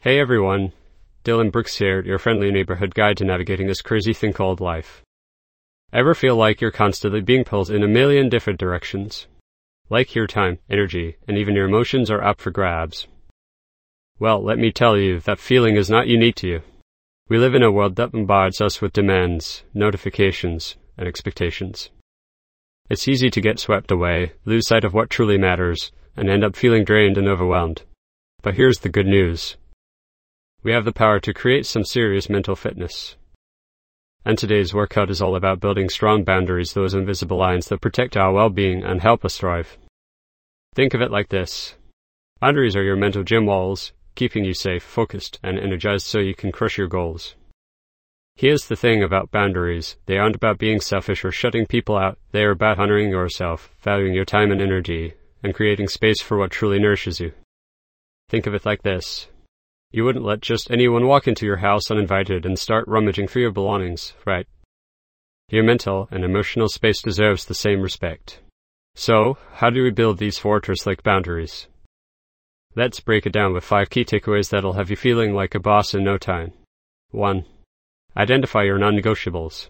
Hey everyone, Dylan Brooks here, your friendly neighborhood guide to navigating this crazy thing called life. Ever feel like you're constantly being pulled in a million different directions? Like your time, energy, and even your emotions are up for grabs? Well, let me tell you, that feeling is not unique to you. We live in a world that bombards us with demands, notifications, and expectations. It's easy to get swept away, lose sight of what truly matters, and end up feeling drained and overwhelmed. But here's the good news. We have the power to create some serious mental fitness. And today's workout is all about building strong boundaries, those invisible lines that protect our well-being and help us thrive. Think of it like this. Boundaries are your mental gym walls, keeping you safe, focused, and energized so you can crush your goals. Here's the thing about boundaries. They aren't about being selfish or shutting people out. They are about honoring yourself, valuing your time and energy, and creating space for what truly nourishes you. Think of it like this. You wouldn't let just anyone walk into your house uninvited and start rummaging through your belongings, right? Your mental and emotional space deserves the same respect. So, how do we build these fortress-like boundaries? Let's break it down with 5 key takeaways that'll have you feeling like a boss in no time. 1. Identify your non-negotiables.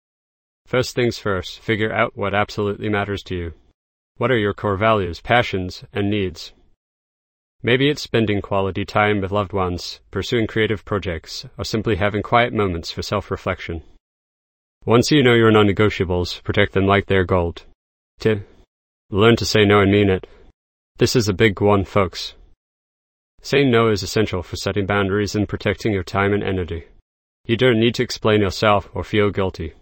First things first, figure out what absolutely matters to you. What are your core values, passions, and needs? Maybe it's spending quality time with loved ones, pursuing creative projects, or simply having quiet moments for self-reflection. Once you know your non-negotiables, protect them like they're gold. 2. Learn to say no and mean it. This is a big one, folks. Saying no is essential for setting boundaries and protecting your time and energy. You don't need to explain yourself or feel guilty.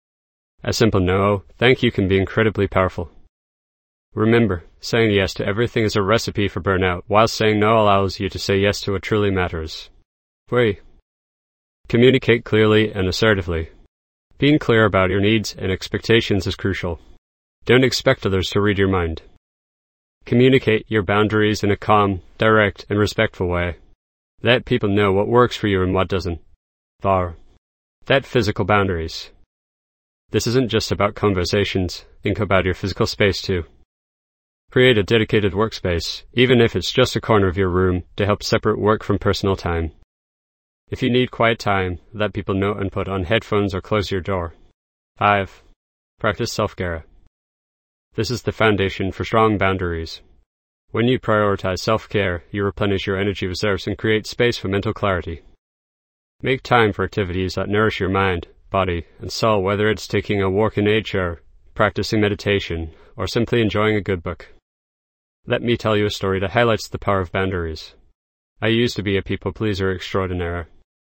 A simple no, thank you can be incredibly powerful. Remember, saying yes to everything is a recipe for burnout, while saying no allows you to say yes to what truly matters. 3. Communicate clearly and assertively. Being clear about your needs and expectations is crucial. Don't expect others to read your mind. Communicate your boundaries in a calm, direct, and respectful way. Let people know what works for you and what doesn't. 4. Set physical boundaries. This isn't just about conversations. Think about your physical space too. Create a dedicated workspace, even if it's just a corner of your room, to help separate work from personal time. If you need quiet time, let people know and put on headphones or close your door. 5. Practice self-care. This is the foundation for strong boundaries. When you prioritize self-care, you replenish your energy reserves and create space for mental clarity. Make time for activities that nourish your mind, body, and soul, whether it's taking a walk in nature, practicing meditation, or simply enjoying a good book. Let me tell you a story that highlights the power of boundaries. I used to be a people-pleaser extraordinaire.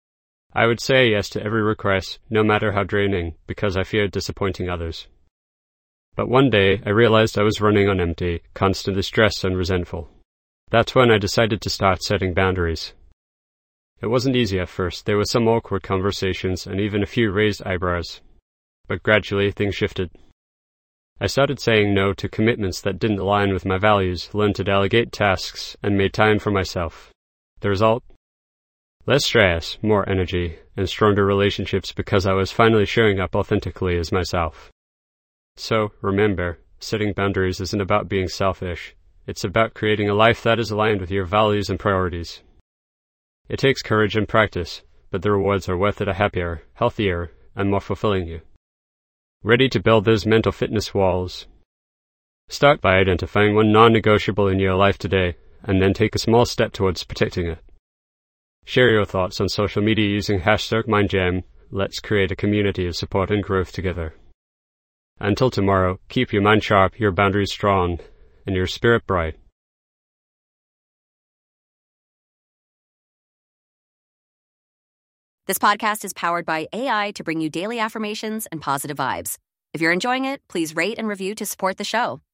I would say yes to every request, no matter how draining, because I feared disappointing others. But one day, I realized I was running on empty, constantly stressed and resentful. That's when I decided to start setting boundaries. It wasn't easy at first. There were some awkward conversations and even a few raised eyebrows. But gradually, things shifted. I started saying no to commitments that didn't align with my values, learned to delegate tasks, and made time for myself. The result? Less stress, more energy, and stronger relationships because I was finally showing up authentically as myself. So, remember, setting boundaries isn't about being selfish. It's about creating a life that is aligned with your values and priorities. It takes courage and practice, but the rewards are worth it. A happier, healthier, and more fulfilling you. Ready to build those mental fitness walls? Start by identifying one non-negotiable in your life today, and then take a small step towards protecting it. Share your thoughts on social media using #MindJam. Let's create a community of support and growth together. Until tomorrow, keep your mind sharp, your boundaries strong, and your spirit bright. This podcast is powered by AI to bring you daily affirmations and positive vibes. If you're enjoying it, please rate and review to support the show.